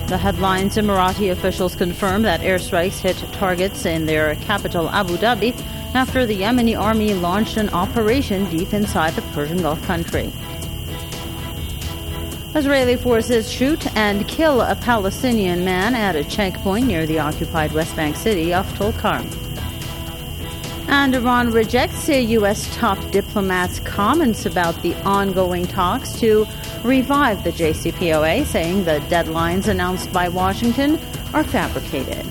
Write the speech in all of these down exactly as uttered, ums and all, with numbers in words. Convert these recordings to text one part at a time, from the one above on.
The headlines: Emirati officials confirm that airstrikes hit targets in their capital Abu Dhabi after the Yemeni army launched an operation deep inside the Persian Gulf country. Israeli forces shoot and kill a Palestinian man at a checkpoint near the occupied West Bank city of Tulkarm. And Iran rejects a U S top diplomat's comments about the ongoing talks to revive the J C P O A, saying the deadlines announced by Washington are fabricated.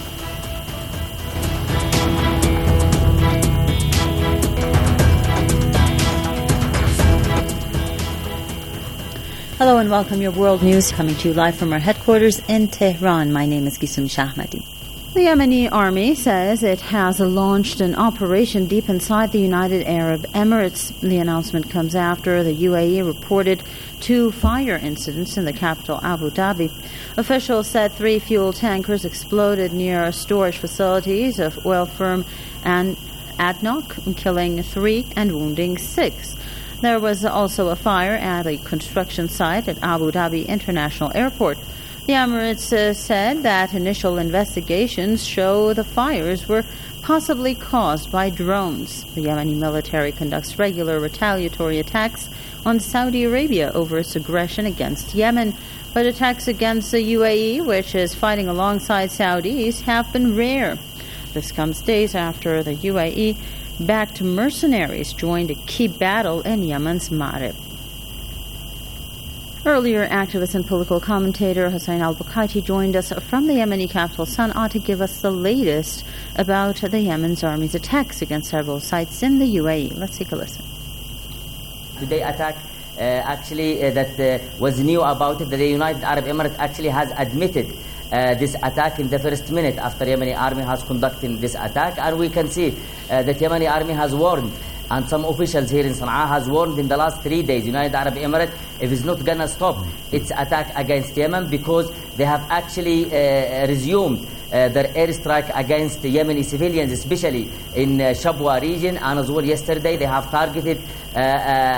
Hello and welcome. Your world news coming to you live from our headquarters in Tehran. My name is Gisum Shahmadi. The Yemeni army says it has launched an operation deep inside the United Arab Emirates. The announcement comes after the U A E reported two fire incidents in the capital Abu Dhabi. Officials said three fuel tankers exploded near storage facilities of oil firm An ADNOC, killing three and wounding six. There was also a fire at a construction site at Abu Dhabi International Airport. The Emirates uh, said that initial investigations show the fires were possibly caused by drones. The Yemeni military conducts regular retaliatory attacks on Saudi Arabia over its aggression against Yemen, but attacks against the U A E, which is fighting alongside Saudis, have been rare. This comes days after the U A E-backed mercenaries joined a key battle in Yemen's Marib. Earlier, activist and political commentator Hussein al-Bukaiti joined us from the Yemeni capital Sana'a to give us the latest about the Yemen's army's attacks against several sites in the U A E. Let's take a listen. Today attack uh, actually uh, that uh, was new about it. The United Arab Emirates actually has admitted uh, this attack in the first minute after Yemeni army has conducted this attack, and we can see uh, that Yemeni army has warned. And some officials here in Sana'a has warned in the last three days, United Arab Emirates, if it's not going to stop its attack against Yemen, because they have actually uh, resumed uh, their airstrike against the Yemeni civilians, especially in uh, Shabwa region. And as well yesterday, they have targeted uh, uh,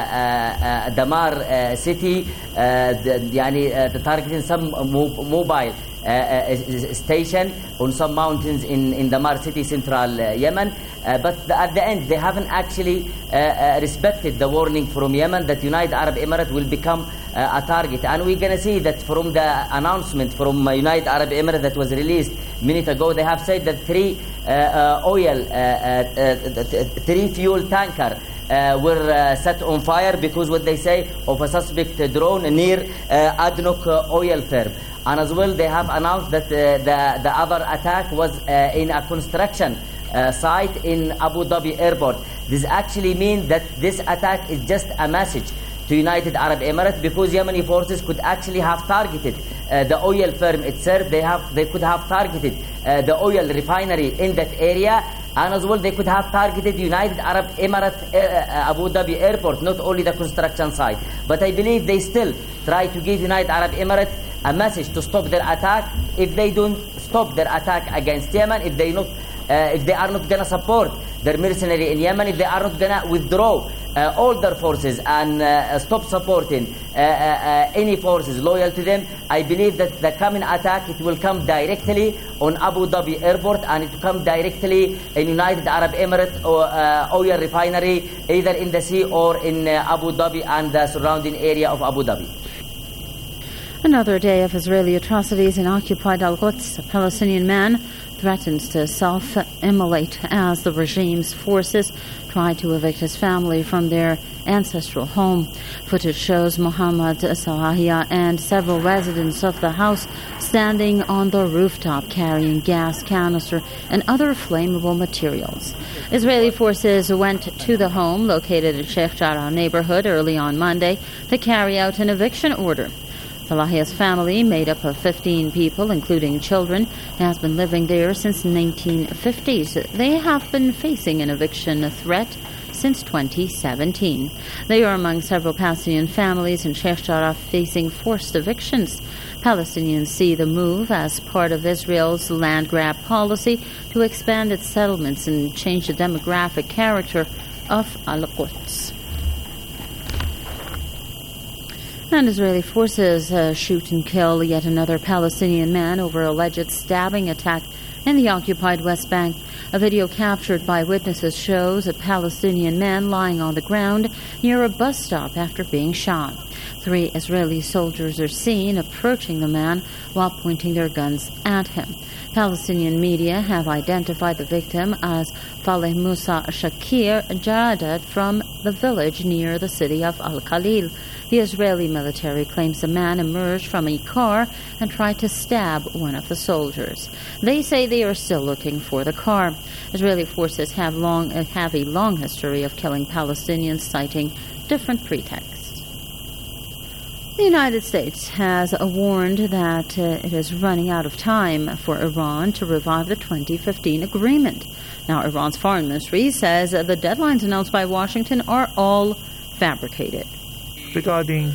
uh, Damar uh, city, uh, the, yani, uh, targeting some mo- mobile Uh, uh, station on some mountains in, in Damar city, central uh, Yemen. Uh, but the, at the end, they haven't actually uh, uh, respected the warning from Yemen that United Arab Emirates will become uh, a target. And we're going to see that from the announcement from uh, United Arab Emirates that was released a minute ago, they have said that three uh, uh, oil, uh, uh, uh, three fuel tanker Uh, were uh, set on fire because what they say of a suspect uh, drone near uh, ADNOC uh, oil firm. And as well, they have announced that uh, the, the other attack was uh, in a construction uh, site in Abu Dhabi airport. This actually means that this attack is just a message to United Arab Emirates, because Yemeni forces could actually have targeted uh, the oil firm itself. They have, they could have targeted uh, the oil refinery in that area. And as well, they could have targeted United Arab Emirates uh, uh, Abu Dhabi airport, not only the construction site. But I believe they still try to give United Arab Emirates a message to stop their attack. If they don't stop their attack against Yemen, if they not, uh, if they are not going to support their mercenary in Yemen, if they are not going to withdraw uh, all their forces and uh, stop supporting uh, uh, any forces loyal to them, I believe that the coming attack, it will come directly on Abu Dhabi airport, and it will come directly in United Arab Emirates or, uh, oil refinery, either in the sea or in uh, Abu Dhabi and the surrounding area of Abu Dhabi. Another day of Israeli atrocities in occupied Al-Quds. A Palestinian man threatens to self-immolate as the regime's forces try to evict his family from their ancestral home. Footage shows Muhammad Salahia and several residents of the house standing on the rooftop carrying gas canister and other flammable materials. Israeli forces went to the home located in Sheikh Jarrah neighborhood early on Monday to carry out an eviction order. Salahia's family, made up of fifteen people, including children, has been living there since the nineteen fifties. They have been facing an eviction threat since twenty seventeen. They are among several Palestinian families in Sheikh Jarrah facing forced evictions. Palestinians see the move as part of Israel's land grab policy to expand its settlements and change the demographic character of Al-Quds. And Israeli forces uh, shoot and kill yet another Palestinian man over alleged stabbing attack in the occupied West Bank. A video captured by witnesses shows a Palestinian man lying on the ground near a bus stop after being shot. Three Israeli soldiers are seen approaching the man while pointing their guns at him. Palestinian media have identified the victim as Faleh Musa Shakir Jaradat from the village near the city of Al-Khalil. The Israeli military claims the man emerged from a car and tried to stab one of the soldiers. They say they are still looking for the car. Israeli forces have long have a long history of killing Palestinians, citing different pretexts. The United States has warned that uh, it is running out of time for Iran to revive the twenty fifteen agreement. Now, Iran's foreign ministry says the deadlines announced by Washington are all fabricated. Regarding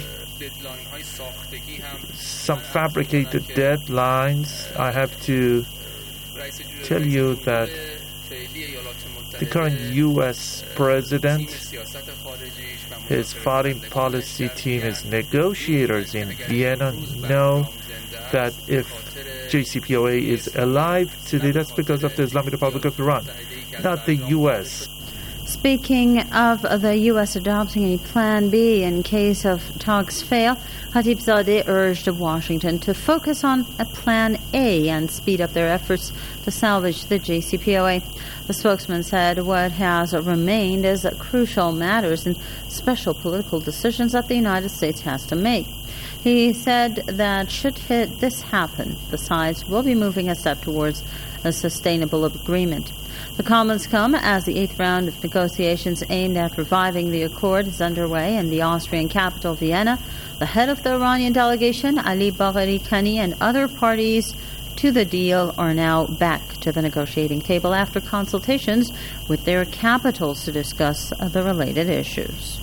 some fabricated deadlines, I have to tell you that the current U S president, his foreign policy team, his negotiators in Vienna know that if J C P O A is alive today, that's because of the Islamic Republic of Iran, not the U S. Speaking of the U S adopting a Plan B in case of talks fail, Khatibzadeh urged Washington to focus on a Plan A and speed up their efforts to salvage the J C P O A. The spokesman said what has remained is crucial matters and special political decisions that the United States has to make. He said that should this happen, the sides will be moving a step towards a sustainable agreement. The comments come as the eighth round of negotiations aimed at reviving the accord is underway in the Austrian capital, Vienna. The head of the Iranian delegation, Ali Bagheri Kani, and other parties to the deal are now back to the negotiating table after consultations with their capitals to discuss the related issues.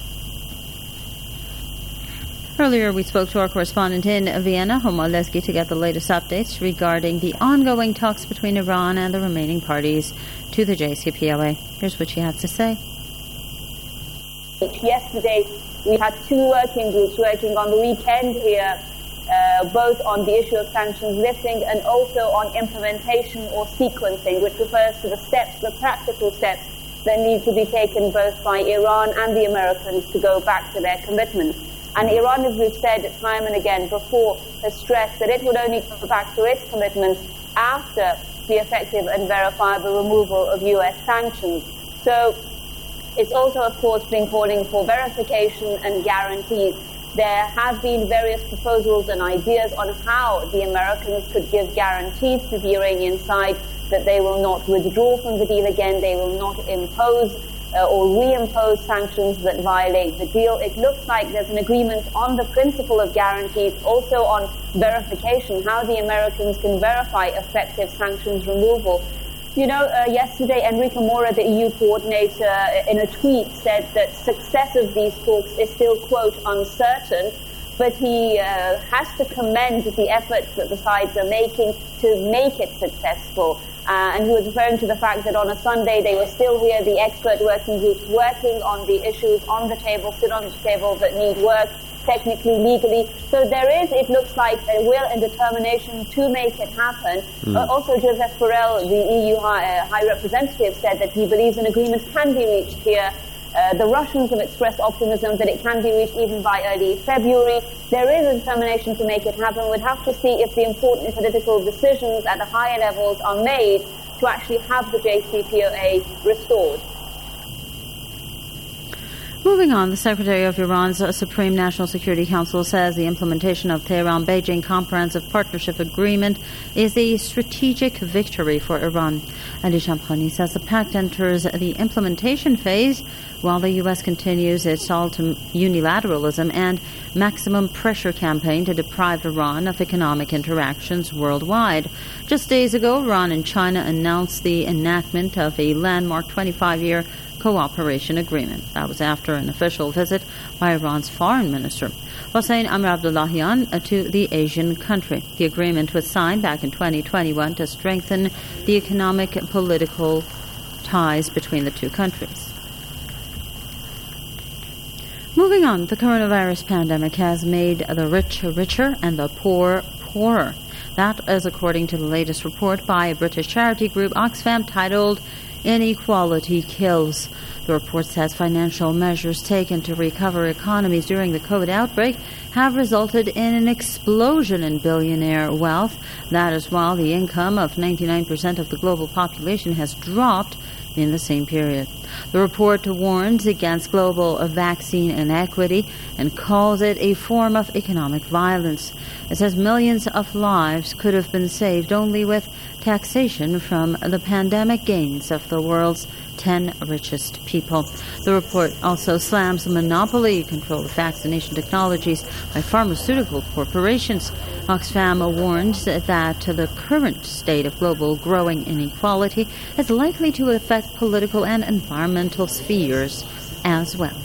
Earlier, we spoke to our correspondent in Vienna, Homa Lesky, to get the latest updates regarding the ongoing talks between Iran and the remaining parties to the J C P O A. Here's what she had to say. Yesterday, we had two working groups working on the weekend here, uh, both on the issue of sanctions lifting and also on implementation or sequencing, which refers to the steps, the practical steps that need to be taken both by Iran and the Americans to go back to their commitments. And Iran, as we've said time and again before, has stressed that it would only go back to its commitments after the effective and verifiable removal of U S sanctions. So it's also, of course, been calling for verification and guarantees. There have been various proposals and ideas on how the Americans could give guarantees to the Iranian side that they will not withdraw from the deal again, they will not impose Uh, or reimpose sanctions that violate the deal. It looks like there's an agreement on the principle of guarantees, also on verification, how the Americans can verify effective sanctions removal. You know, uh, yesterday Enrique Mora, the E U coordinator, in a tweet said that success of these talks is still, quote, uncertain, but he uh, has to commend the efforts that the sides are making to make it successful. Uh, and he was referring to the fact that on a Sunday they were still here, the expert working groups working on the issues on the table, still on the table, that need work technically, legally. So there is, it looks like, a will and determination to make it happen. Mm. Uh, also, Joseph Borrell, the E U High, uh, High Representative, said that he believes an agreement can be reached here. Uh, the Russians have expressed optimism that it can be reached even by early February. There is a determination to make it happen. We'd have to see if the important political decisions at the higher levels are made to actually have the J C P O A restored. Moving on, the Secretary of Iran's Supreme National Security Council says the implementation of Tehran-Beijing Comprehensive Partnership Agreement is a strategic victory for Iran. Ali Shamkhani says the pact enters the implementation phase while the U S continues its ultimate unilateralism and maximum pressure campaign to deprive Iran of economic interactions worldwide. Just days ago, Iran and China announced the enactment of a landmark twenty-five-year cooperation agreement. That was after an official visit by Iran's foreign minister, Hossein Amir Abdullahian, to the Asian country. The agreement was signed back in twenty twenty-one to strengthen the economic and political ties between the two countries. Moving on, the coronavirus pandemic has made the rich richer and the poor poorer. That is according to the latest report by a British charity group, Oxfam, titled Inequality Kills. The report says financial measures taken to recover economies during the COVID outbreak have resulted in an explosion in billionaire wealth. That is while the income of ninety-nine percent of the global population has dropped in the same period. The report warns against global vaccine inequity and calls it a form of economic violence. It says millions of lives could have been saved only with taxation from the pandemic gains of the world's ten richest people. The report also slams the monopoly control of vaccination technologies by pharmaceutical corporations. Oxfam warns that the current state of global growing inequality is likely to affect political and environmental spheres as well.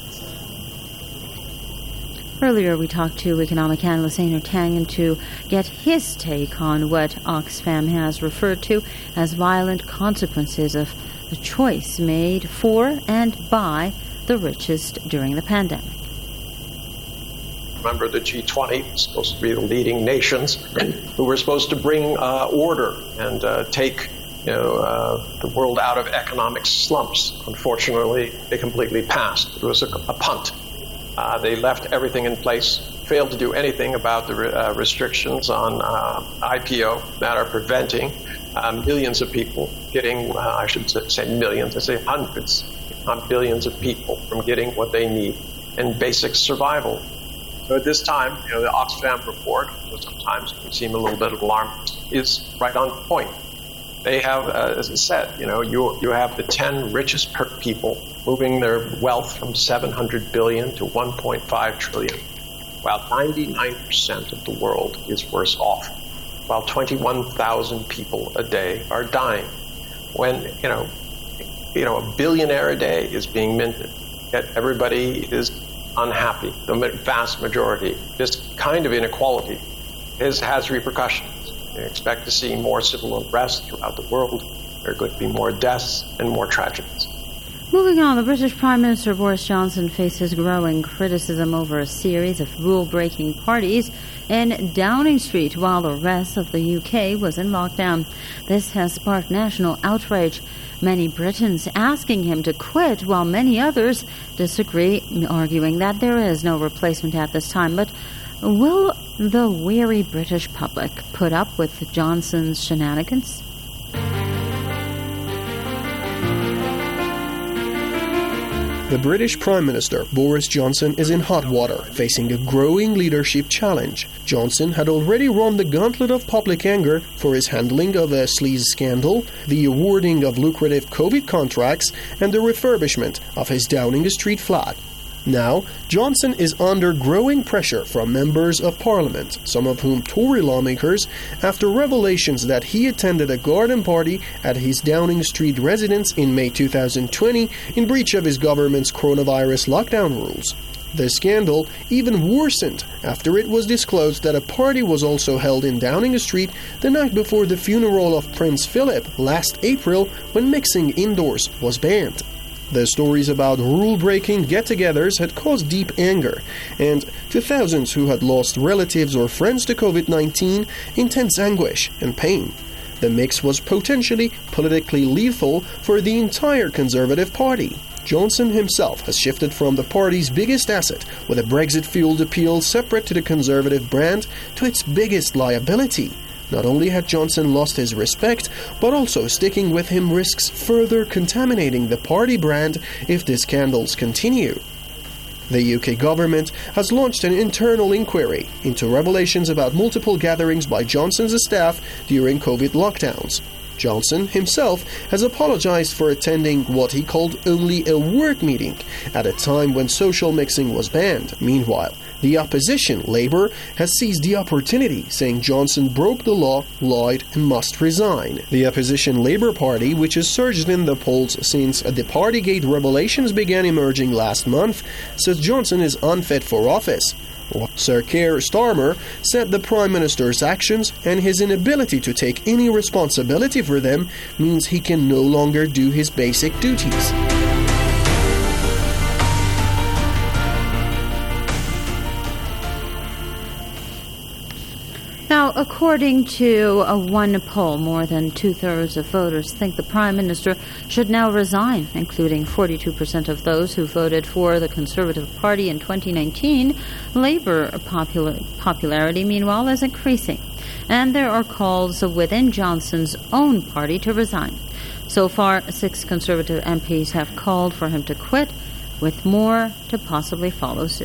Earlier, we talked to economic analyst Einar Tangen to get his take on what Oxfam has referred to as violent consequences of the choice made for and by the richest during the pandemic. Remember, the G twenty was supposed to be the leading nations who were supposed to bring uh, order and uh, take you know, uh, the world out of economic slumps. Unfortunately, they completely passed. It was a, a punt. Uh, they left everything in place, failed to do anything about the re- uh, restrictions on uh, I P O that are preventing uh, millions of people getting, uh, I should say millions, I say hundreds, not billions of people from getting what they need and basic survival. So at this time, you know, the Oxfam report, which sometimes can seem a little bit alarming, is right on point. They have, uh, as I said, you know, you you have the ten richest per people moving their wealth from seven hundred billion to one point five trillion, while ninety-nine percent of the world is worse off, while twenty-one thousand people a day are dying. When, you know, you know, a billionaire a day is being minted, yet everybody is unhappy, the vast majority. This kind of inequality is, has repercussions. You expect to see more civil unrest throughout the world. There are going to be more deaths and more tragedies. Moving on, the British Prime Minister Boris Johnson faces growing criticism over a series of rule-breaking parties in Downing Street while the rest of the U K was in lockdown. This has sparked national outrage, many Britons asking him to quit, while many others disagree, arguing that there is no replacement at this time. But will the weary British public put up with Johnson's shenanigans? The British Prime Minister, Boris Johnson, is in hot water, facing a growing leadership challenge. Johnson had already run the gauntlet of public anger for his handling of a sleaze scandal, the awarding of lucrative COVID contracts, and the refurbishment of his Downing Street flat. Now, Johnson is under growing pressure from members of Parliament, some of whom Tory lawmakers, after revelations that he attended a garden party at his Downing Street residence in May two thousand twenty in breach of his government's coronavirus lockdown rules. The scandal even worsened after it was disclosed that a party was also held in Downing Street the night before the funeral of Prince Philip last April, when mixing indoors was banned. The stories about rule-breaking get-togethers had caused deep anger, and to thousands who had lost relatives or friends to COVID nineteen, intense anguish and pain. The mix was potentially politically lethal for the entire Conservative Party. Johnson himself has shifted from the party's biggest asset, with a Brexit-fueled appeal separate to the Conservative brand, to its biggest liability. Not only had Johnson lost his respect, but also sticking with him risks further contaminating the party brand if the scandals continue. The U K government has launched an internal inquiry into revelations about multiple gatherings by Johnson's staff during COVID lockdowns. Johnson himself has apologized for attending what he called only a work meeting at a time when social mixing was banned. Meanwhile, the opposition, Labour, has seized the opportunity, saying Johnson broke the law, lied, and must resign. The opposition Labour Party, which has surged in the polls since the Partygate revelations began emerging last month, says Johnson is unfit for office. Sir Keir Starmer said the Prime Minister's actions and his inability to take any responsibility for them means he can no longer do his basic duties. according to a one poll, more than two-thirds of voters think the Prime Minister should now resign, including forty-two percent of those who voted for the Conservative Party in twenty nineteen. Labour popular, popularity, meanwhile, is increasing, and there are calls within Johnson's own party to resign. So far, six Conservative M Ps have called for him to quit, with more to possibly follow suit.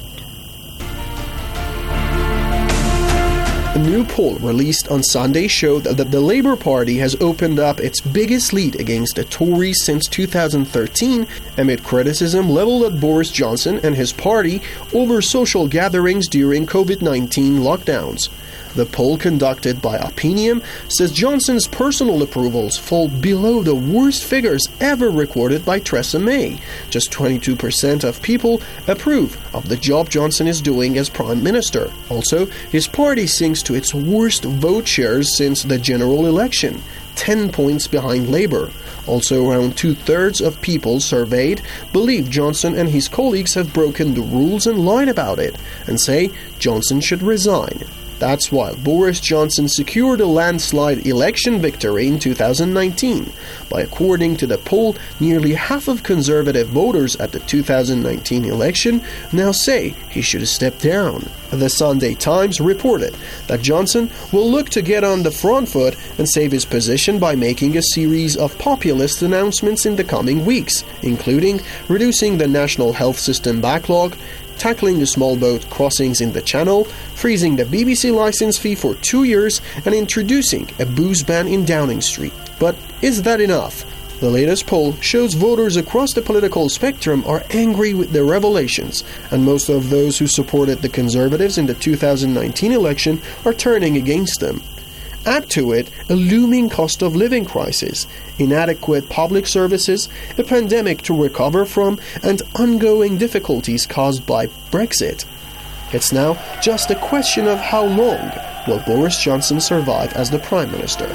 A new poll released on Sunday showed that the Labour Party has opened up its biggest lead against the Tories since two thousand thirteen, amid criticism leveled at Boris Johnson and his party over social gatherings during COVID nineteen lockdowns. The poll conducted by Opinium says Johnson's personal approvals fall below the worst figures ever recorded by Theresa May. Just twenty-two percent of people approve of the job Johnson is doing as Prime Minister. Also, his party sinks to its worst vote shares since the general election, ten points behind Labour. Also, around two-thirds of people surveyed believe Johnson and his colleagues have broken the rules and lied about it, and say Johnson should resign. That's while Boris Johnson secured a landslide election victory in two thousand nineteen. By according to the poll, nearly half of Conservative voters at the two thousand nineteen election now say he should step down. The Sunday Times reported that Johnson will look to get on the front foot and save his position by making a series of populist announcements in the coming weeks, including reducing the national health system backlog, tackling the small boat crossings in the Channel, freezing the B B C license fee for two years, and introducing a booze ban in Downing Street. But is that enough? The latest poll shows voters across the political spectrum are angry with the revelations, and most of those who supported the Conservatives in the two thousand nineteen election are turning against them. Add to it a looming cost of living crisis, inadequate public services, a pandemic to recover from, and ongoing difficulties caused by Brexit. It's now just a question of how long will Boris Johnson survive as the Prime Minister.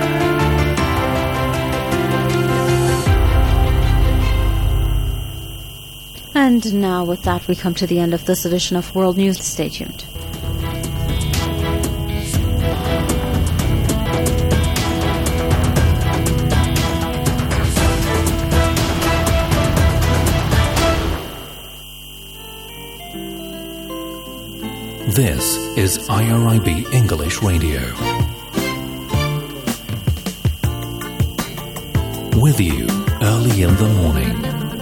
And now with that, we come to the end of this edition of World News. Stay tuned. This is I R I B English Radio. With you early in the morning.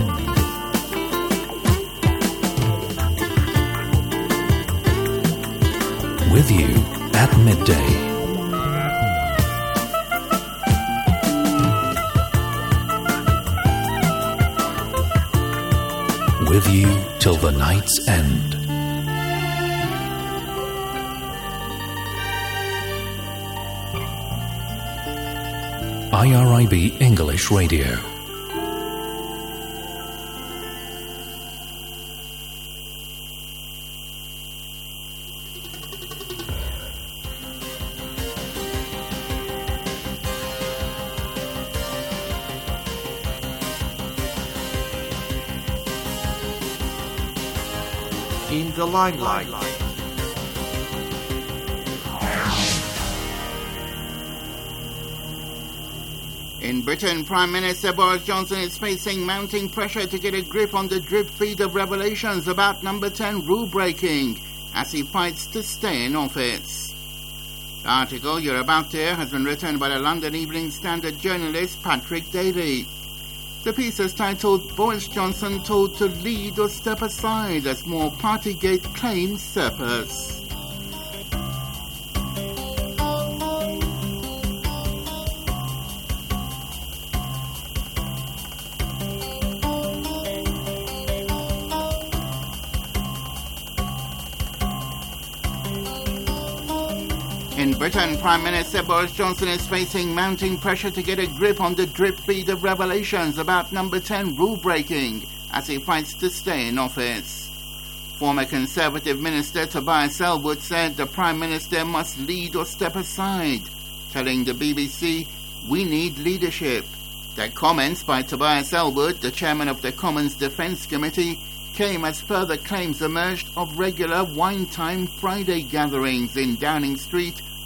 With you at midday. With you till the night's end. I R I B English Radio. In the limelight. In Britain, Prime Minister Boris Johnson is facing mounting pressure to get a grip on the drip feed of revelations about number ten rule-breaking as he fights to stay in office. The article you're about to hear has been written by the London Evening Standard journalist Patrick Daly. The piece is titled Boris Johnson Told to Lead or Step Aside as More Partygate Claims Surface. In Britain, Prime Minister Boris Johnson is facing mounting pressure to get a grip on the drip feed of revelations about number ten rule-breaking as he fights to stay in office. Former Conservative Minister Tobias Ellwood said the Prime Minister must lead or step aside, telling the B B C, "We need leadership." The comments by Tobias Ellwood, the chairman of the Commons Defence Committee, came as further claims emerged of regular Wine Time Friday gatherings in Downing Street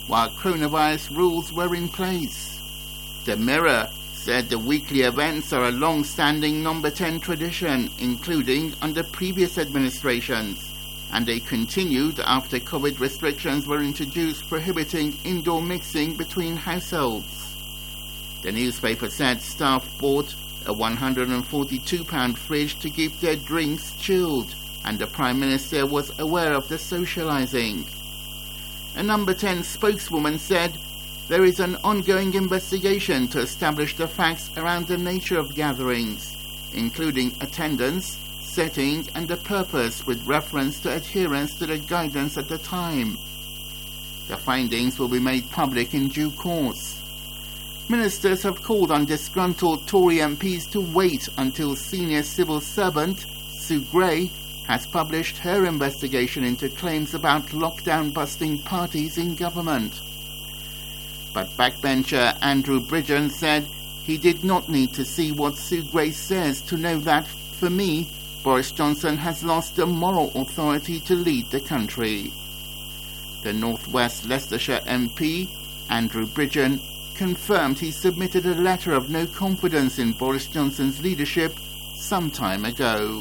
while coronavirus rules were in place. The Mirror said the weekly events are a long-standing Number ten tradition, including under previous administrations, and they continued after COVID restrictions were introduced prohibiting indoor mixing between households. The newspaper said staff bought a one hundred forty-two pound fridge to keep their drinks chilled, and the Prime Minister was aware of the socialising. A Number ten spokeswoman said there is an ongoing investigation to establish the facts around the nature of gatherings, including attendance, setting and the purpose with reference to adherence to the guidance at the time. The findings will be made public in due course. Ministers have called on disgruntled Tory M Ps to wait until senior civil servant Sue Gray has published her investigation into claims about lockdown-busting parties in government. But backbencher Andrew Bridgen said he did not need to see what Sue Gray says to know that, for me, Boris Johnson has lost the moral authority to lead the country. The North West Leicestershire M P, Andrew Bridgen, confirmed he submitted a letter of no confidence in Boris Johnson's leadership some time ago.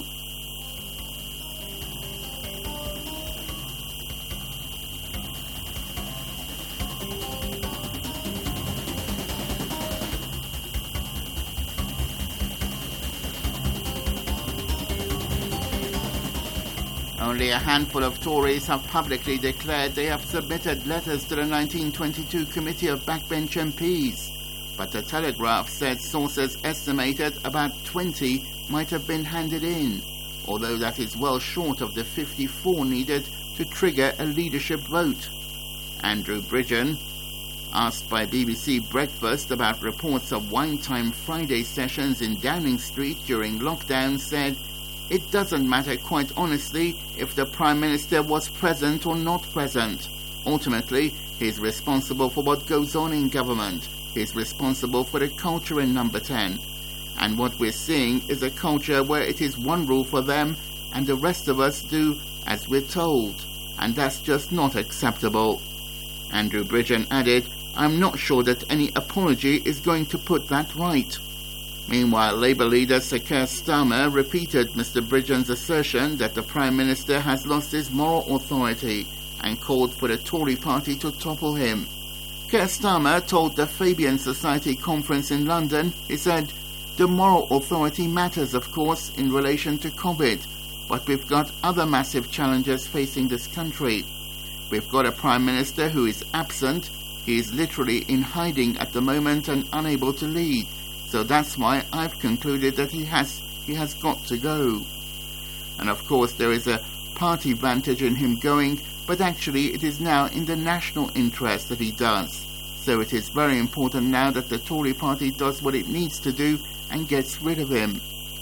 Only a handful of Tories have publicly declared they have submitted letters to the nineteen twenty-two Committee of Backbench M Ps, but the Telegraph said sources estimated about twenty might have been handed in, although that is well short of the fifty-four needed to trigger a leadership vote. Andrew Bridgen, asked by B B C Breakfast about reports of Wine Time Friday sessions in Downing Street during lockdown, said, "It doesn't matter, quite honestly, if the Prime Minister was present or not present. Ultimately, he's responsible for what goes on in government. He's responsible for the culture in Number ten. And what we're seeing is a culture where it is one rule for them and the rest of us do as we're told. And that's just not acceptable." Andrew Bridgen added, "I'm not sure that any apology is going to put that right." Meanwhile, Labour leader Sir Keir Starmer repeated Mister Bridgen's assertion that the Prime Minister has lost his moral authority and called for the Tory party to topple him. Keir Starmer told the Fabian Society conference in London, he said, "The moral authority matters, of course, in relation to COVID, but we've got other massive challenges facing this country. We've got a Prime Minister who is absent. He is literally in hiding at the moment and unable to lead. So that's why I've concluded that he has he has got to go." And of course there is a party vantage in him going, but actually it is now in the national interest that he does. So it is very important now that the Tory party does what it needs to do and gets rid of him.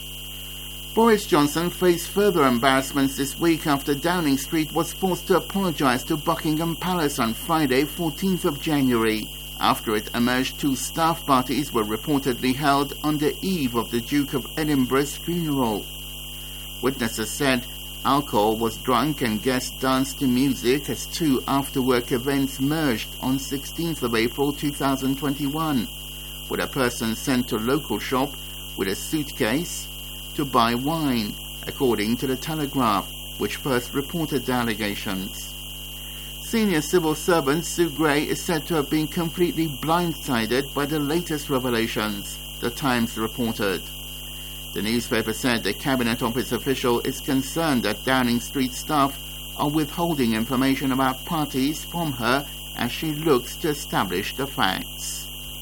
Boris Johnson faced further embarrassments this week after Downing Street was forced to apologise to Buckingham Palace on Friday, fourteenth of January. After it emerged two staff parties were reportedly held on the eve of the Duke of Edinburgh's funeral. Witnesses said alcohol was drunk and guests danced to music as two after-work events merged on sixteenth of April two thousand twenty-one, with a person sent to a local shop with a suitcase to buy wine, according to the Telegraph, which first reported the allegations. Senior civil servant Sue Gray is said to have been completely blindsided by the latest revelations, the Times reported. The newspaper said the Cabinet Office official is concerned that Downing Street staff are withholding information about parties from her as she looks to establish the facts.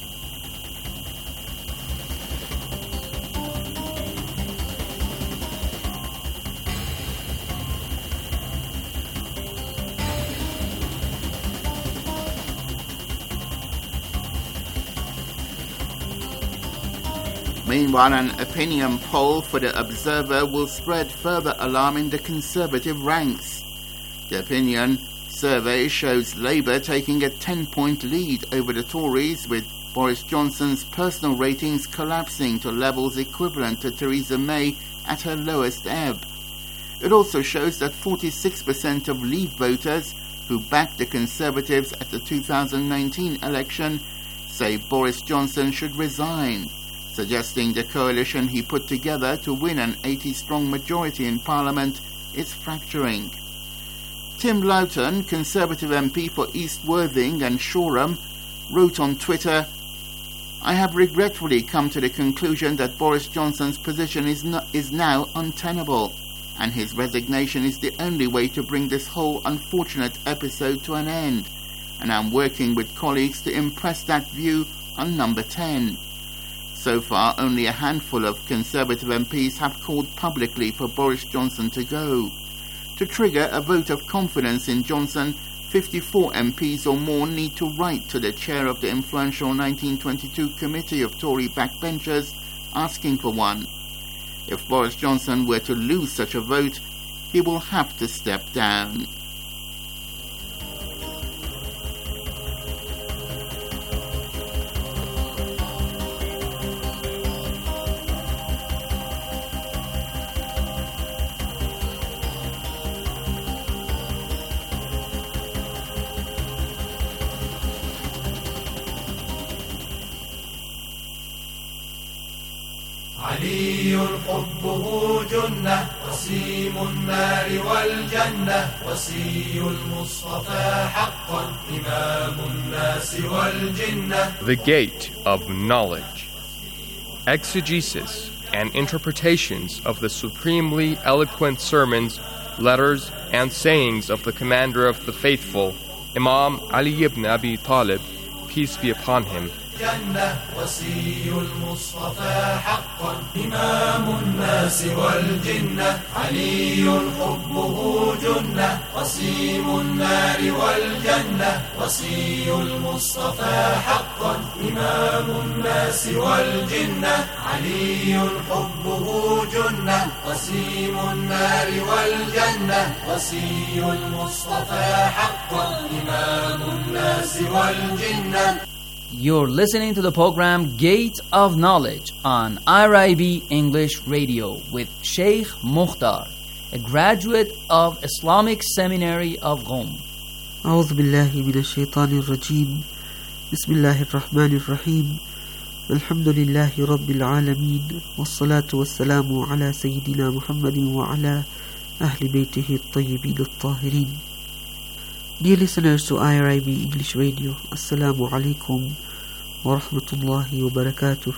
Meanwhile, an opinion poll for the Observer will spread further alarm in the Conservative ranks. The opinion survey shows Labour taking a ten-point lead over the Tories, with Boris Johnson's personal ratings collapsing to levels equivalent to Theresa May at her lowest ebb. It also shows that forty-six percent of Leave voters who backed the Conservatives at the two thousand nineteen election say Boris Johnson should resign, suggesting the coalition he put together to win an eighty-strong majority in Parliament is fracturing. Tim Loughton, Conservative M P for East Worthing and Shoreham, wrote on Twitter, "I have regretfully come to the conclusion that Boris Johnson's position is, not, is now untenable, and his resignation is the only way to bring this whole unfortunate episode to an end, and I'm working with colleagues to impress that view on number ten. So far, only a handful of Conservative M Ps have called publicly for Boris Johnson to go. To trigger a vote of confidence in Johnson, fifty-four M Ps or more need to write to the chair of the influential nineteen twenty-two Committee of Tory backbenchers asking for one. If Boris Johnson were to lose such a vote, he will have to step down." علي حبه جنة وسيم النار والجنة وسي المصطفى حقا إمام الناس والجنة. The Gate of Knowledge. Exegesis and interpretations of the supremely eloquent sermons, letters, and sayings of the Commander of the Faithful, Imam Ali ibn Abi Talib, peace be upon him. جنة وسي المصطفى حقا إمام الناس والجنة علي حبه جنة وسيم النار والجنة وسي المصطفى حقا إمام الناس والجنة علي حبه جنة وسيم النار والجنة وسي المصطفى حقا إمام الناس والجنة. You're listening to the program Gate of Knowledge on I R I B English Radio with Sheikh Mukhtar, a graduate of Islamic Seminary of Qom. أعوذ بالله من الشيطان الرجيم بسم الله الرحمن الرحيم الحمد لله رب العالمين والصلاة والسلام على سيدنا محمد وعلى أهل بيته الطيبين الطاهرين. Dear listeners to I R I B English Radio, Assalamu alaikum wa rahmatullahi wa barakatuh.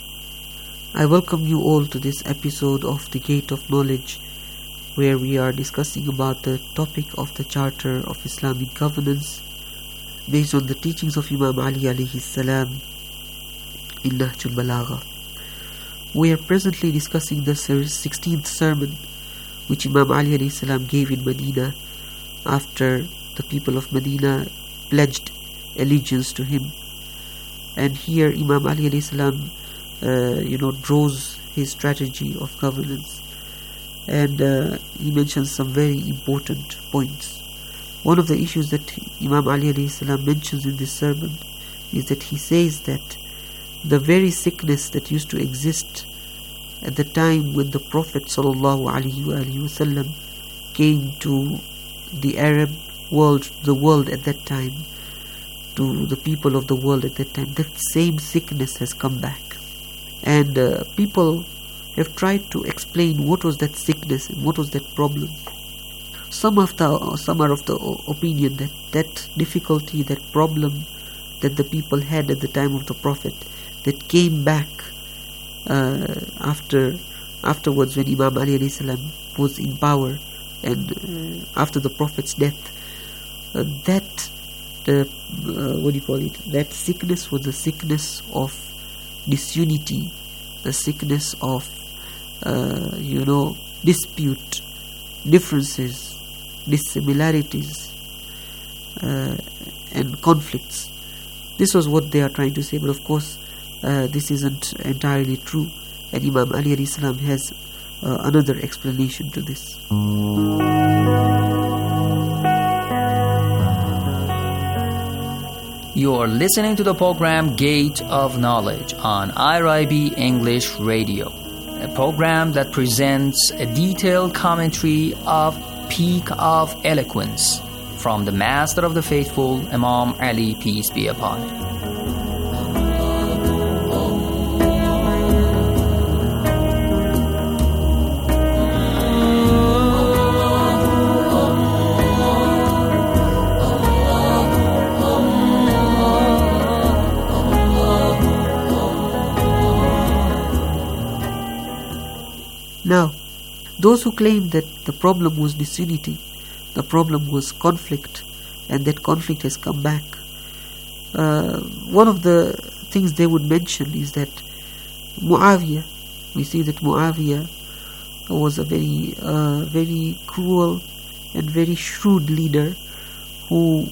I welcome you all to this episode of The Gate of Knowledge, where we are discussing about the topic of the Charter of Islamic Governance based on the teachings of Imam Ali alayhi salam in Nahjul Balagha. We are presently discussing the sixteenth sermon which Imam Ali alayhi salam gave in Medina after the people of Medina pledged allegiance to him. And here Imam Ali alayhi salam uh, you know draws his strategy of governance, and uh, he mentions some very important points. One of the issues that Imam Ali alayhi salam mentions in this sermon is that he says that the very sickness that used to exist at the time when the Prophet sallallahu alaihi wasallam came to the Arab world, the world at that time, to the people of the world at that time, that same sickness has come back. And uh, people have tried to explain what was that sickness and what was that problem. Some of the some are of the opinion that that difficulty, that problem that the people had at the time of the Prophet, that came back uh, after afterwards when Imam Ali alayhi salam was in power and uh, after the Prophet's death. Uh, that the uh, what do you call it? That sickness was the sickness of disunity, the sickness of uh, you know dispute, differences, dissimilarities, uh, and conflicts. This was what they are trying to say, but of course, uh, this isn't entirely true. And Imam Ali alayhi salam has uh, another explanation to this. You are listening to the program Gate of Knowledge on I R I B English Radio, a program that presents a detailed commentary of Peak of Eloquence from the Master of the Faithful, Imam Ali, peace be upon him. Now, those who claim that the problem was disunity, the problem was conflict, and that conflict has come back, uh, one of the things they would mention is that Muawiyah, we see that Muawiyah was a very, uh, very cruel and very shrewd leader who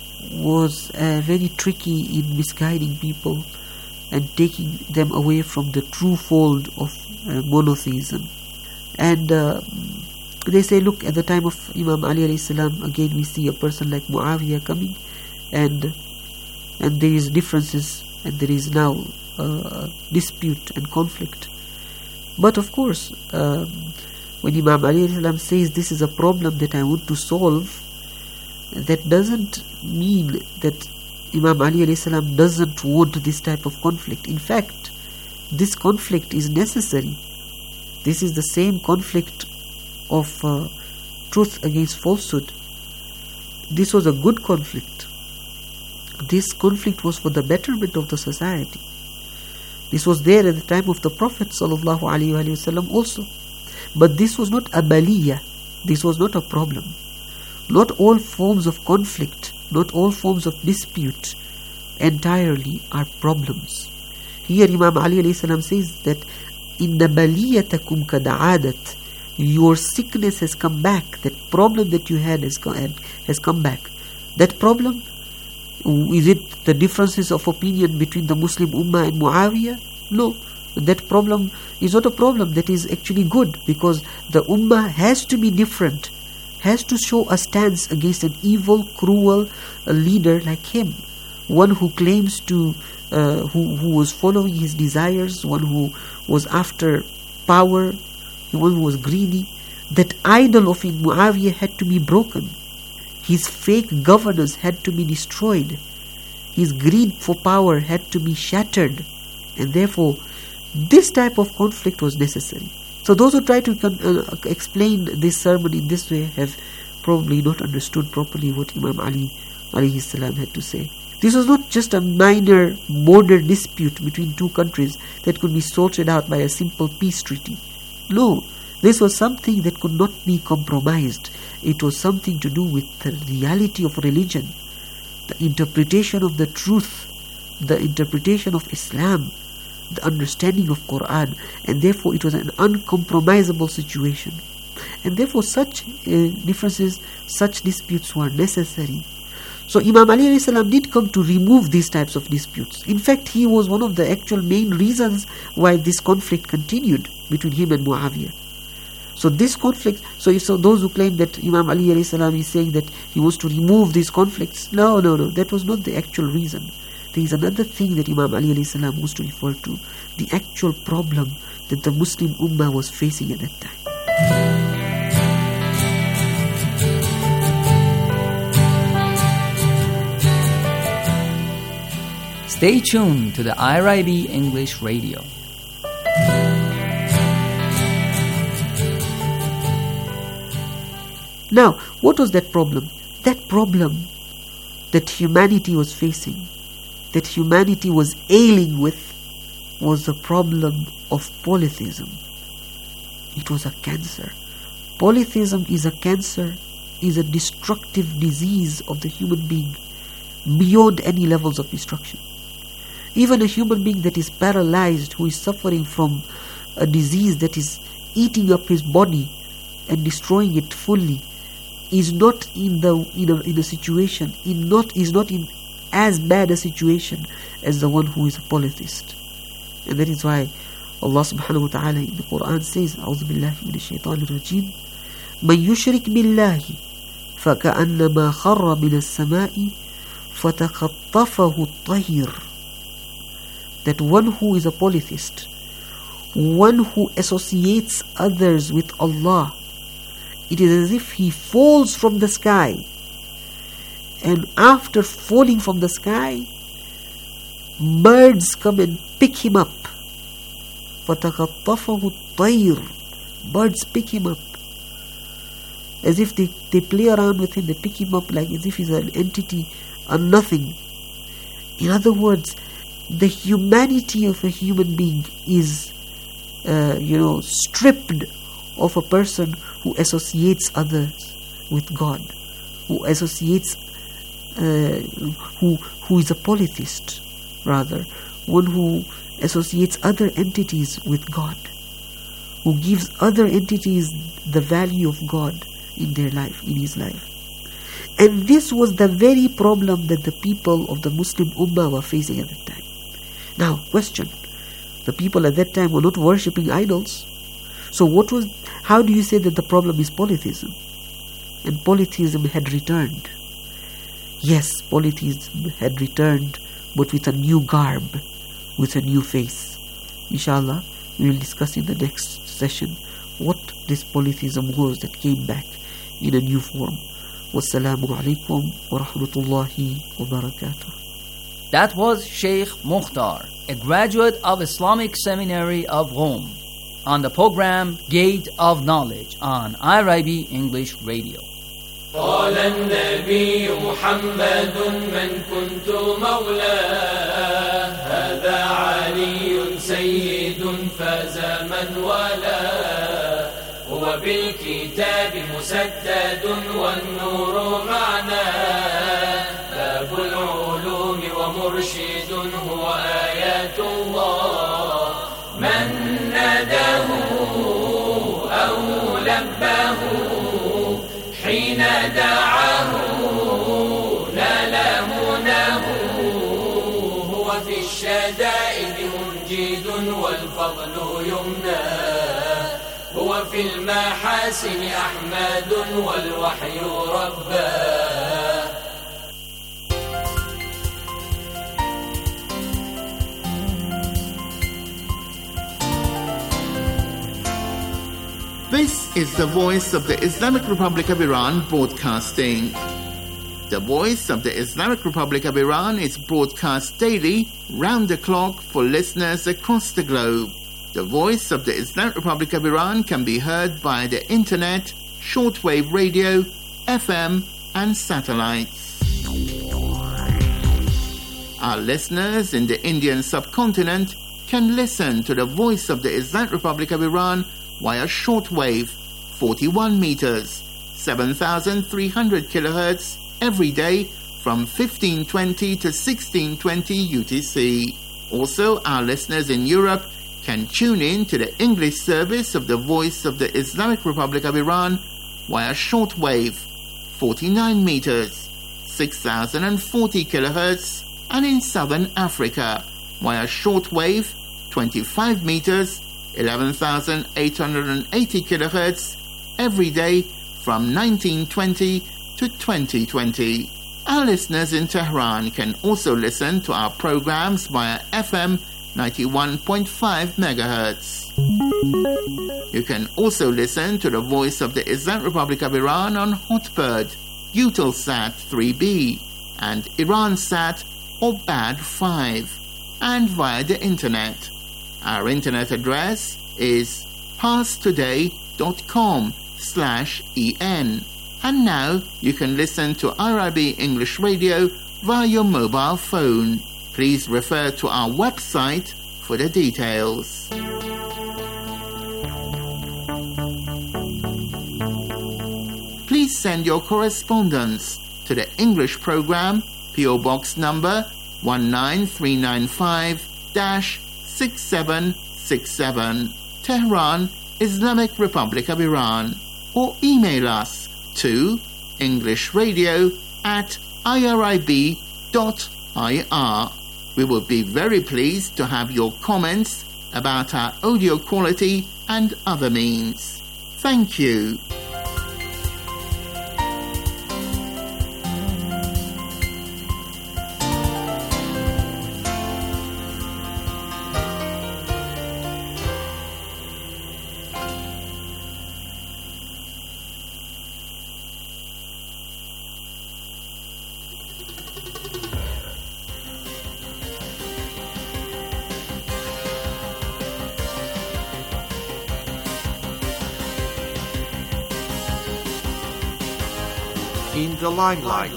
was uh, very tricky in misguiding people and taking them away from the true fold of uh, monotheism. And uh, they say, look, at the time of Imam Ali alayhi salam, again we see a person like Muawiyah coming, and and there is differences, and there is now uh, dispute and conflict. But of course, um, when Imam Ali alayhi salam says this is a problem that I want to solve, that doesn't mean that Imam Ali alayhi salam doesn't want this type of conflict. In fact, this conflict is necessary. This is the same conflict of uh, truth against falsehood. This was a good conflict. This conflict was for the betterment of the society. This was there at the time of the Prophet sallallahu alaihi wasallam also. But this was not a baliyah. This was not a problem. Not all forms of conflict, not all forms of dispute entirely are problems. Here Imam Ali alayhi salam says that Inna baliyatakum kad'adat, your sickness has come back. That problem that you had has come, has come back. That problem, is it the differences of opinion between the Muslim Ummah and Muawiyah? No, that problem is not a problem. That is actually good, because the Ummah has to be different, has to show a stance against an evil, cruel uh, leader like him, one who claims to, uh, who, who was following his desires, one who was after power, one who was greedy. That idol of Muawiyah had to be broken. His fake governance had to be destroyed. His greed for power had to be shattered. And therefore, this type of conflict was necessary. So those who try to uh, explain this sermon in this way have probably not understood properly what Imam Ali alayhi salam had to say. This was not just a minor border dispute between two countries that could be sorted out by a simple peace treaty. No, this was something that could not be compromised. It was something to do with the reality of religion, the interpretation of the truth, the interpretation of Islam, the understanding of Quran, and therefore it was an uncompromisable situation. And therefore such uh, differences, such disputes were necessary. So Imam Ali alayhi salam did come to remove these types of disputes. In fact, he was one of the actual main reasons why this conflict continued between him and Muawiyah. So this conflict, so if so those who claim that Imam Ali alayhi salam is saying that he wants to remove these conflicts, no, no, no, that was not the actual reason. There is another thing that Imam Ali alayhi salam wants to refer to, the actual problem that the Muslim Ummah was facing at that time. Stay tuned to the I R I B English Radio. Now, what was that problem? That problem that humanity was facing, that humanity was ailing with, was the problem of polytheism. It was a cancer. Polytheism is a cancer, is a destructive disease of the human being beyond any levels of destruction. Even a human being that is paralyzed, who is suffering from a disease that is eating up his body and destroying it fully, is not in the in a, in a situation, in not is not in as bad a situation as the one who is a polytheist. And that is why Allah subhanahu wa ta'ala in the Quran says, أعوذ بالله من الشيطان الرجيم من يشرك بالله فكأنما خر من السماء فتخطفه الطير. That one who is a polytheist, one who associates others with Allah, it is as if he falls from the sky And after falling from the sky, birds come and pick him up. فَتَخَطَّفَهُ الطَّيْرُ. Birds pick him up. As if they, they play around with him, they pick him up like as if he's an entity, a nothing. In other words, the humanity of a human being is, uh, you know, stripped of a person who associates others with God, who associates, uh, who who is a polytheist, rather, one who associates other entities with God, who gives other entities the value of God in their life, in his life. And this was the very problem that the people of the Muslim Ummah were facing at that time. Now, question. The people at that time were not worshipping idols. So what was, how do you say that the problem is polytheism? And polytheism had returned. Yes, polytheism had returned, but with a new garb, with a new face. Inshallah, we will discuss in the next session what this polytheism was that came back in a new form. Wassalamu alaikum wa rahmatullahi wa barakatuh. That was Sheikh Mukhtar, a graduate of Islamic Seminary of Rome, on the program Gate of Knowledge on I R I B English Radio. قال النبي محمد من كنت مولاه هذا علي سيد فاز من والاه هو بالكتاب مسدد والنور معناه باب العلوم ومرشد هو آيات الله من ناداه أو لباه حين دعاه نال مناه هو في الشدائد منجد والفضل يمناه هو في المحاسن أحمد والوحي رباه. This is the Voice of the Islamic Republic of Iran broadcasting. The Voice of the Islamic Republic of Iran is broadcast daily, round the clock, for listeners across the globe. The Voice of the Islamic Republic of Iran can be heard via the internet, shortwave radio, F M, and satellites. Our listeners in the Indian subcontinent can listen to the Voice of the Islamic Republic of Iran via shortwave, forty-one meters, seven thousand three hundred kilohertz, every day from fifteen twenty to sixteen twenty U T C. Also, our listeners in Europe can tune in to the English service of the Voice of the Islamic Republic of Iran via shortwave, forty-nine meters, six thousand forty kilohertz, and in Southern Africa via shortwave, twenty-five meters, eleven thousand eight hundred eighty kilohertz, every day from nineteen twenty to twenty twenty. Our listeners in Tehran can also listen to our programs via F M ninety-one point five megahertz. You can also listen to the Voice of the Islamic Republic of Iran on Hotbird, Eutelsat three B, and Iransat or B A D five, and via the internet. Our internet address is parstoday.com slash en. And now you can listen to I R I B English Radio via your mobile phone. Please refer to our website for the details. Please send your correspondence to the English program, P O Box number one nine three nine five six seven six seven, Tehran, Islamic Republic of Iran, or email us to englishradio at irib dot ir. We will be very pleased to have your comments about our audio quality and other means. Thank you. In the limelight.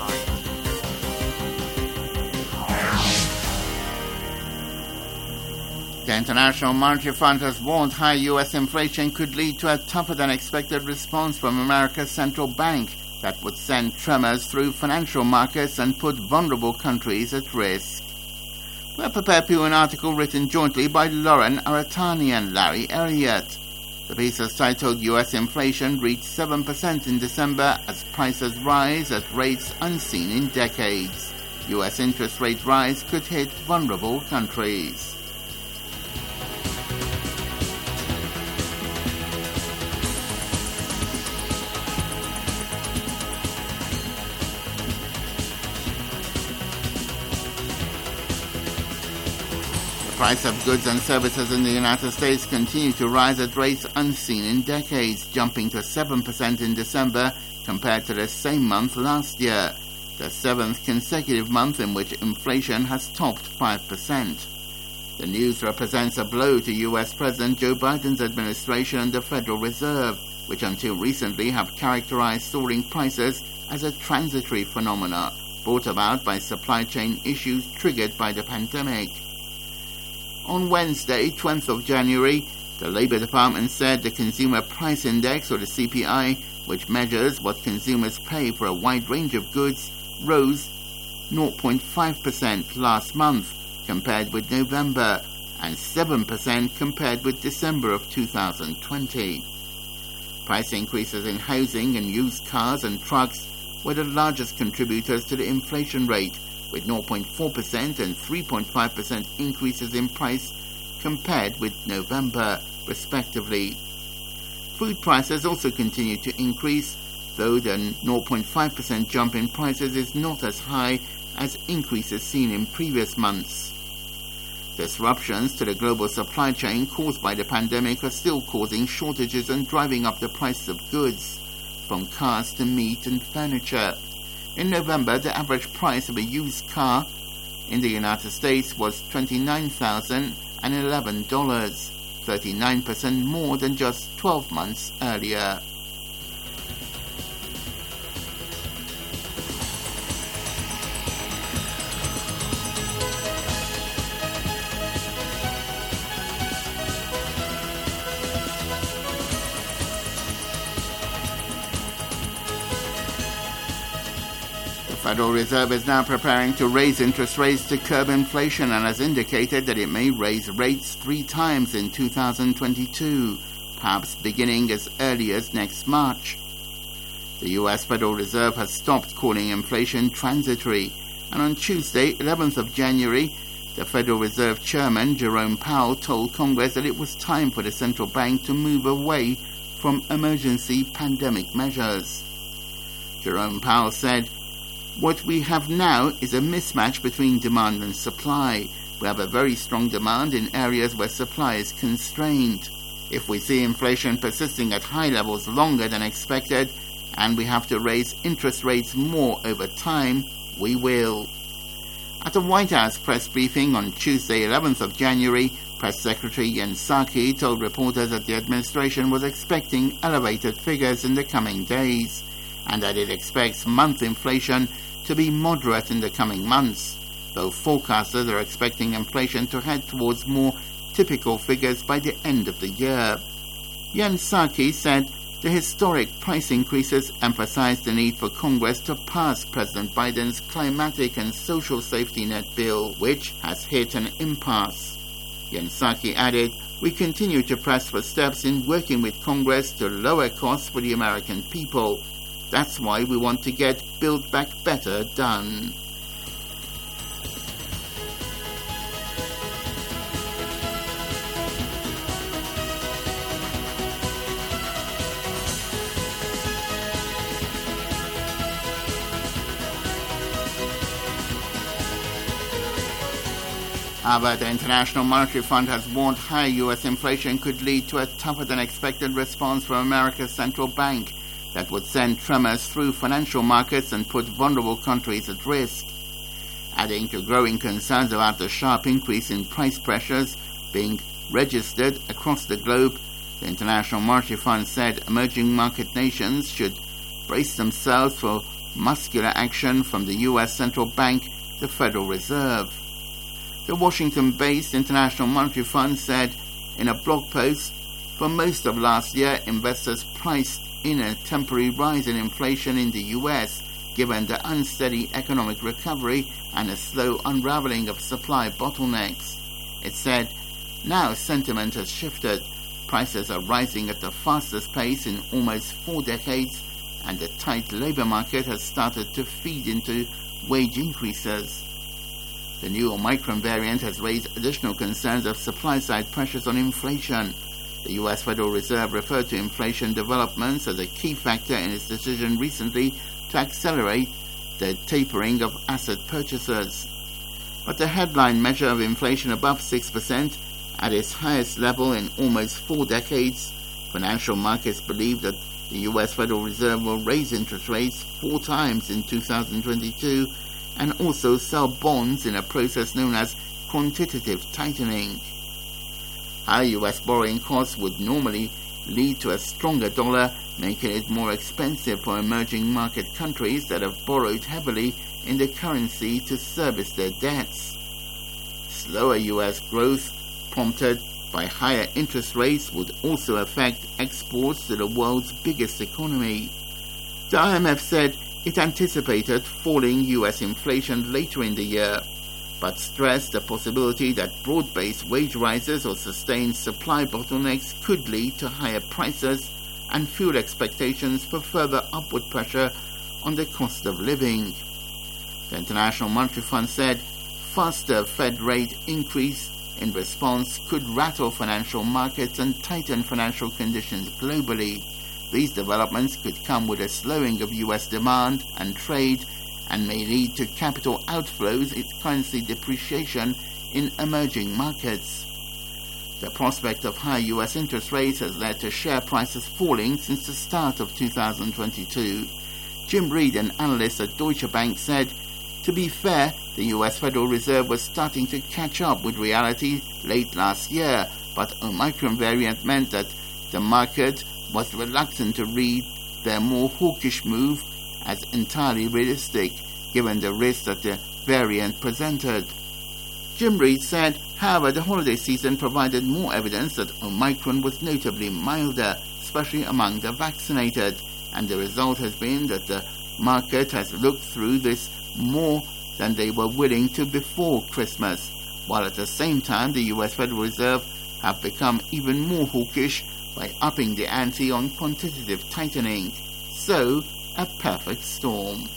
The International Monetary Fund has warned high U S inflation could lead to a tougher-than-expected response from America's central bank that would send tremors through financial markets and put vulnerable countries at risk. We have prepared for you an article written jointly by Lauren Aratani and Larry Elliott. The piece is titled U S Inflation Reached seven percent in December as Prices Rise at Rates Unseen in Decades. U S interest rate rise could hit vulnerable countries. The price of goods and services in the United States continue to rise at rates unseen in decades, jumping to seven percent in December compared to the same month last year, the seventh consecutive month in which inflation has topped five percent. The news represents a blow to U S President Joe Biden's administration and the Federal Reserve, which until recently have characterized soaring prices as a transitory phenomena brought about by supply chain issues triggered by the pandemic. On Wednesday, twentieth of January, the Labor Department said the Consumer Price Index, or the C P I, which measures what consumers pay for a wide range of goods, rose zero point five percent last month compared with November and seven percent compared with December of two thousand twenty. Price increases in housing and used cars and trucks were the largest contributors to the inflation rate, with zero point four percent and three point five percent increases in price compared with November, respectively. Food prices also continue to increase, though the zero point five percent jump in prices is not as high as increases seen in previous months. Disruptions to the global supply chain caused by the pandemic are still causing shortages and driving up the price of goods, from cars to meat and furniture. In November, the average price of a used car in the United States was twenty-nine thousand eleven dollars, thirty-nine percent more than just twelve months earlier. The Federal Reserve is now preparing to raise interest rates to curb inflation and has indicated that it may raise rates three times in two thousand twenty-two, perhaps beginning as early as next March. The U S Federal Reserve has stopped calling inflation transitory, and on Tuesday, eleventh of January, the Federal Reserve Chairman, Jerome Powell, told Congress that it was time for the central bank to move away from emergency pandemic measures. Jerome Powell said, "What we have now is a mismatch between demand and supply. We have a very strong demand in areas where supply is constrained. If we see inflation persisting at high levels longer than expected, and we have to raise interest rates more over time, we will." At a White House press briefing on Tuesday, eleventh of January, Press Secretary Jen Psaki told reporters that the administration was expecting elevated figures in the coming days, and that it expects month inflation to be moderate in the coming months, though forecasters are expecting inflation to head towards more typical figures by the end of the year. Jen Psaki said the historic price increases emphasized the need for Congress to pass President Biden's climatic and social safety net bill, which has hit an impasse. Jen Psaki added, "We continue to press for steps in working with Congress to lower costs for the American people. That's why we want to get Build Back Better done." However, the International Monetary Fund has warned high U S inflation could lead to a tougher-than-expected response from America's central bank that would send tremors through financial markets and put vulnerable countries at risk. Adding to growing concerns about the sharp increase in price pressures being registered across the globe, the International Monetary Fund said emerging market nations should brace themselves for muscular action from the U S central bank, the Federal Reserve. The Washington-based International Monetary Fund said in a blog post, for most of last year, investors priced in a temporary rise in inflation in the U S, given the unsteady economic recovery and a slow unraveling of supply bottlenecks. It said, now sentiment has shifted. Prices are rising at the fastest pace in almost four decades, and the tight labor market has started to feed into wage increases. The new Omicron variant has raised additional concerns of supply-side pressures on inflation. The U S Federal Reserve referred to inflation developments as a key factor in its decision recently to accelerate the tapering of asset purchases. But the headline measure of inflation above six percent, at its highest level in almost four decades, financial markets believe that the U S Federal Reserve will raise interest rates four times in two thousand twenty-two and also sell bonds in a process known as quantitative tightening. High U S borrowing costs would normally lead to a stronger dollar, making it more expensive for emerging market countries that have borrowed heavily in the currency to service their debts. Slower U S growth, prompted by higher interest rates, would also affect exports to the world's biggest economy. The I M F said it anticipated falling U S inflation later in the year, but stressed the possibility that broad-based wage rises or sustained supply bottlenecks could lead to higher prices and fuel expectations for further upward pressure on the cost of living. The International Monetary Fund said faster Fed rate increase in response could rattle financial markets and tighten financial conditions globally. These developments could come with a slowing of U S demand and trade and may lead to capital outflows and currency depreciation in emerging markets. The prospect of high U S interest rates has led to share prices falling since the start of two thousand twenty-two. Jim Reed, an analyst at Deutsche Bank, said, to be fair, the U S Federal Reserve was starting to catch up with reality late last year, but Omicron variant meant that the market was reluctant to read their more hawkish move as entirely realistic, given the risk that the variant presented. Jim Reed said, however, the holiday season provided more evidence that Omicron was notably milder, especially among the vaccinated, and the result has been that the market has looked through this more than they were willing to before Christmas, while at the same time the U S Federal Reserve have become even more hawkish by upping the ante on quantitative tightening. So, a perfect storm.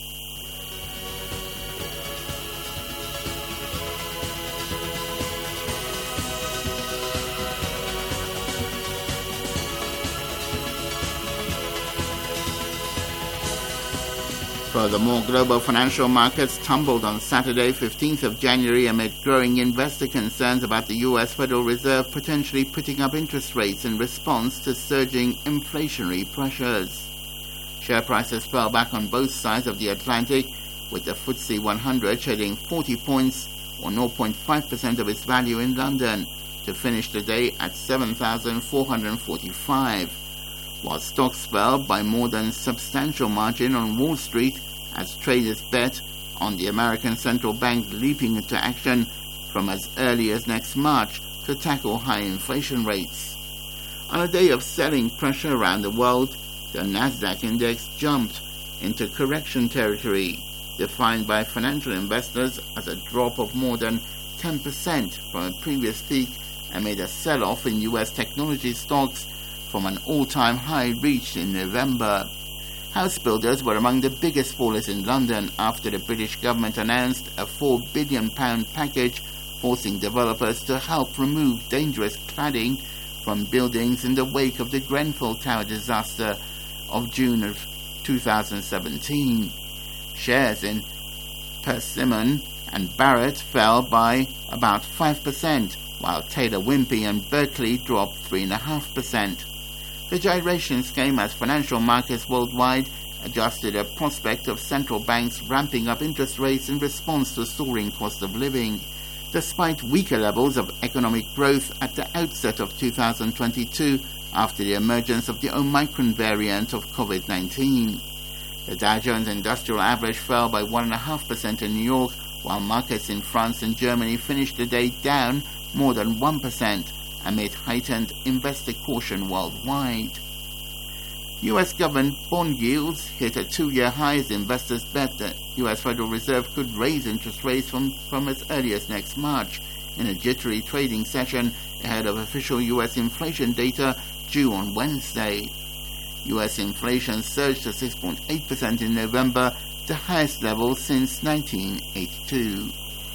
Furthermore, global financial markets tumbled on Saturday, fifteenth of January, amid growing investor concerns about the U S Federal Reserve potentially putting up interest rates in response to surging inflationary pressures. Share prices fell back on both sides of the Atlantic, with the F T S E one hundred shedding forty points or zero point five percent of its value in London to finish the day at seven thousand four hundred forty-five, while stocks fell by more than substantial margin on Wall Street as traders bet on the American Central Bank leaping into action from as early as next March to tackle high inflation rates. On a day of selling pressure around the world, the Nasdaq index jumped into correction territory, defined by financial investors as a drop of more than ten percent from a previous peak amid a sell-off in U S technology stocks from an all-time high reached in November. House builders were among the biggest fallers in London after the British government announced a four billion pounds package forcing developers to help remove dangerous cladding from buildings in the wake of the Grenfell Tower disaster of June of two thousand seventeen. Shares in Persimmon and Barratt fell by about five percent, while Taylor Wimpey and Berkeley dropped three point five percent. The gyrations came as financial markets worldwide adjusted a prospect of central banks ramping up interest rates in response to soaring cost of living, despite weaker levels of economic growth at the outset of two thousand twenty-two after the emergence of the Omicron variant of COVID nineteen. The Dow Jones Industrial Average fell by one point five percent in New York, while markets in France and Germany finished the day down more than one percent amid heightened investor caution worldwide. U S government bond yields hit a two-year high as investors bet that U S Federal Reserve could raise interest rates from, from as early as next March, in a jittery trading session ahead of official U S inflation data due on Wednesday. U S inflation surged to six point eight percent in November, the highest level since nineteen eighty-two.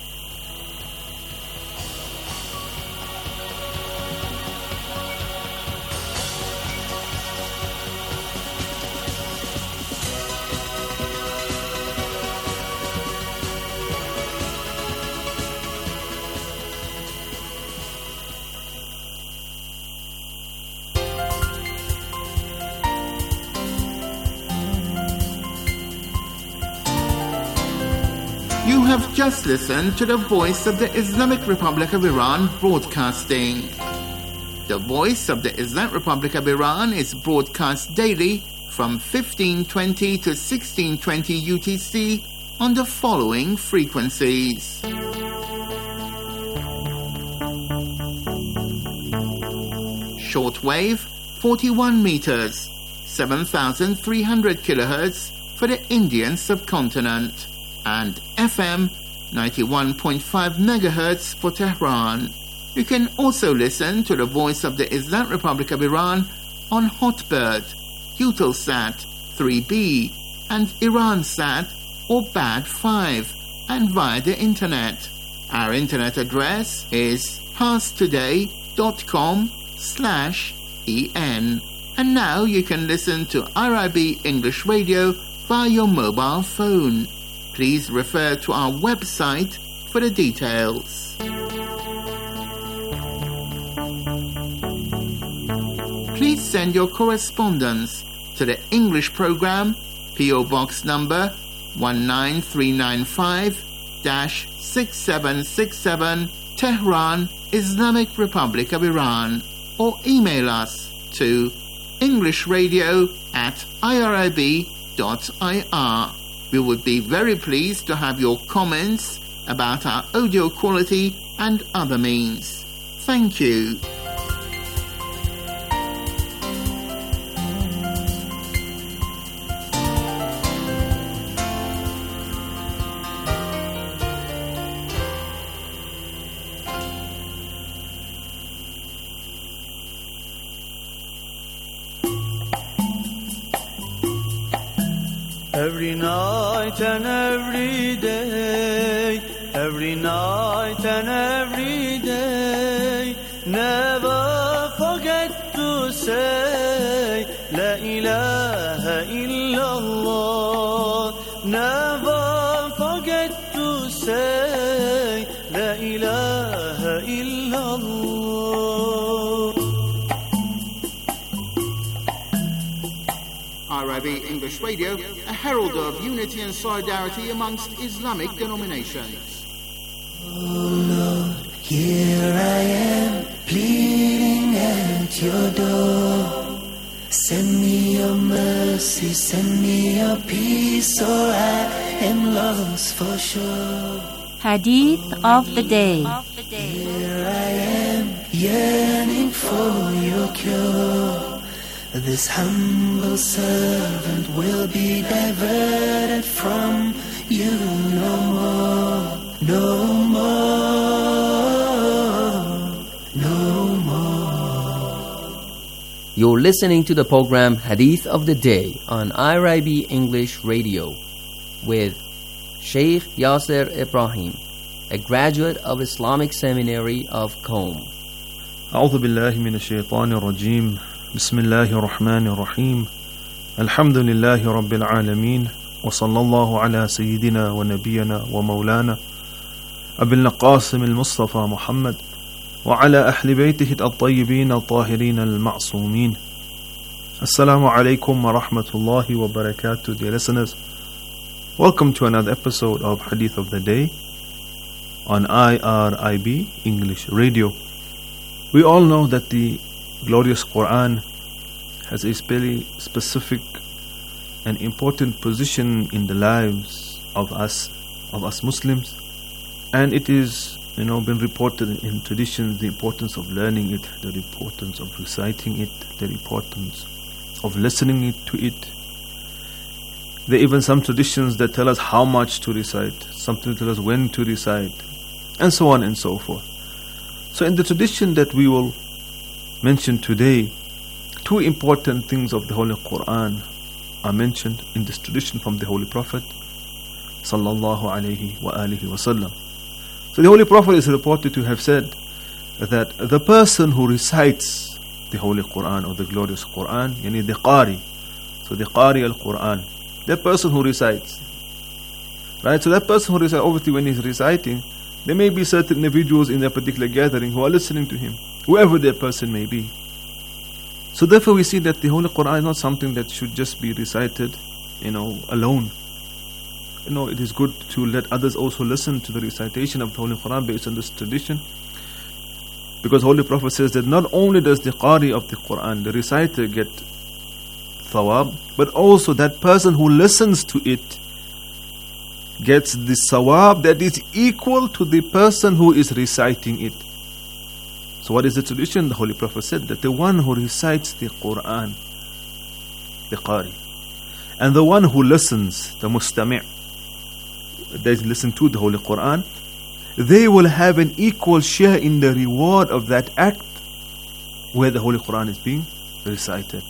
You have just listened to the Voice of the Islamic Republic of Iran broadcasting. The Voice of the Islamic Republic of Iran is broadcast daily from fifteen twenty to sixteen twenty U T C on the following frequencies. Shortwave forty-one meters, seven thousand three hundred kilohertz for the Indian subcontinent, and F M ninety-one point five megahertz for Tehran. You can also listen to the Voice of the Islamic Republic of Iran on Hotbird, Eutelsat three B, and Iransat or B A D five, and via the internet. Our internet address is parstoday.com slash en. And now you can listen to I R I B English Radio via your mobile phone. Please refer to our website for the details. Please send your correspondence to the English program, P O Box number one nine three nine five, six seven six seven, Tehran, Islamic Republic of Iran, or email us to englishradio at irib dot I R. We would be very pleased to have your comments about our audio quality and other means. Thank you. Every night and every day, every night and every day, never forget to say La ilaha illallah. Never forget to say La ilaha illallah. I R I B English Radio, a herald of unity and solidarity amongst Islamic denominations. Oh Lord, here I am, pleading at your door. Send me your mercy, send me your peace, or I am lost for sure. Hadith of the day. Here I am, yearning for your cure. This humble servant will be diverted from you no more, no more, no more. You're listening to the program Hadith of the Day on I R I B English Radio with Sheikh Yasser Ibrahim, a graduate of Islamic Seminary of Qom. أعوذ بالله من الشيطان الرجيم. بسم الله الرحمن الرحيم. الحمد لله رب العالمين، وصلى الله على سيدنا ونبينا ومولانا أبي القاسم المصطفى محمد وعلى أهل بيته الطيبين الطاهرين المعصومين. Assalamu alaikum wa rahmatullahi wa barakatuh, dear listeners. Welcome to another episode of Hadith of the Day on I R I B English Radio. We all know that the glorious Quran has a very specific an important position in the lives of us, of us Muslims, and it is, you know, been reported in traditions the importance of learning it, the importance of reciting it, the importance of listening to it. There are even some traditions that tell us how much to recite, something tell us when to recite, and so on and so forth. So in the tradition that we will mention today, two important things of the Holy Quran are mentioned in this tradition from the Holy Prophet sallallahu alaihi wa alihi wasallam. So the Holy Prophet is reported to have said that the person who recites the Holy Quran or the glorious Quran, yani the Qari, so the Qari al-Quran, that person who recites, right? So that person who recites, obviously when he's reciting, there may be certain individuals in a particular gathering who are listening to him, whoever that person may be. So therefore we see that the Holy Quran is not something that should just be recited, you know, alone. You know, it is good to let others also listen to the recitation of the Holy Quran based on this tradition. Because Holy Prophet says that not only does the Qari of the Quran, the reciter, get thawab, but also that person who listens to it gets the sawab that is equal to the person who is reciting it. So what is the tradition? The Holy Prophet said that the one who recites the Quran, the Qari, and the one who listens, the mustami', they listen to the Holy Quran, they will have an equal share in the reward of that act where the Holy Quran is being recited.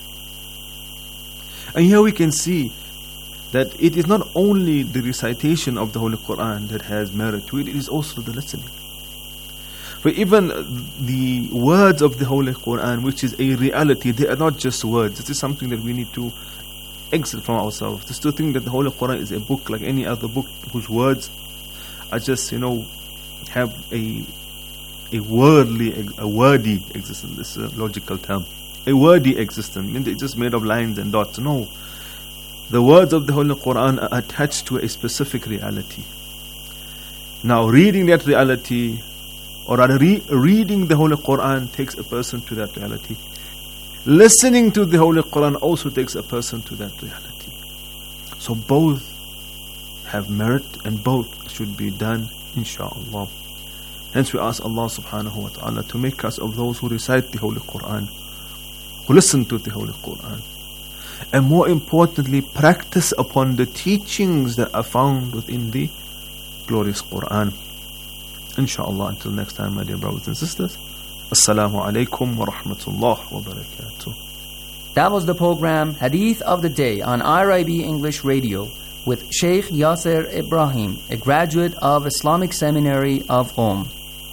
And here we can see that it is not only the recitation of the Holy Quran that has merit to it, it is also the listening. For even the words of the Holy Quran, which is a reality, they are not just words. This is something that we need to exit from ourselves. Just to think that the Holy Quran is a book like any other book whose words are just, you know, have a a worldly, a wordy existence. This is a logical term. A wordy existence. I mean, it's just made of lines and dots. No. The words of the Holy Quran are attached to a specific reality. Now, reading that reality, or rather re- reading the Holy Quran takes a person to that reality. Listening to the Holy Quran also takes a person to that reality. So both have merit and both should be done, insha'Allah. Hence we ask Allah subhanahu wa ta'ala to make us of those who recite the Holy Quran, who listen to the Holy Quran, and more importantly, practice upon the teachings that are found within the glorious Quran. Insha'Allah, until next time, my dear brothers and sisters, Assalamu alaikum wa rahmatullah wa barakatuh. That was the program Hadith of the Day on I R I B English Radio with Sheikh Yasser Ibrahim, a graduate of Islamic Seminary of Qom.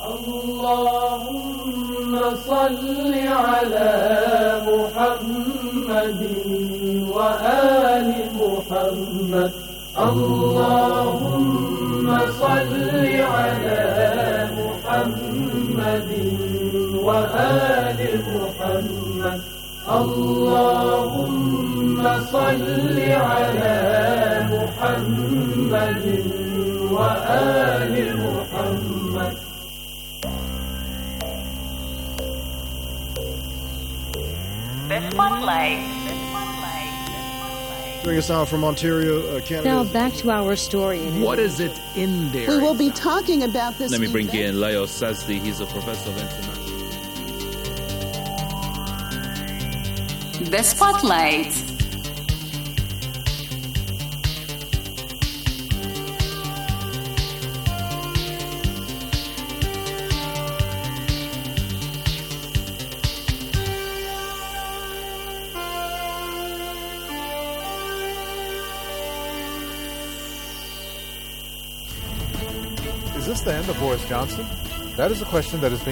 Allahumma salli ala Muhammadin wa ali Muhammad. Allahumma salli ala Muhammadin wa ali Muhammad. Allahumma salli ala Muhammadin wa ali Muhammad. This one play. Bring us out from Ontario, uh, Canada. Now back to our story. What is it in there? We will be talking about this. Let me bring in Leo Sazdi. He's a professor of international. The Spotlight. Is this the end of Boris Johnson? That is a question that is being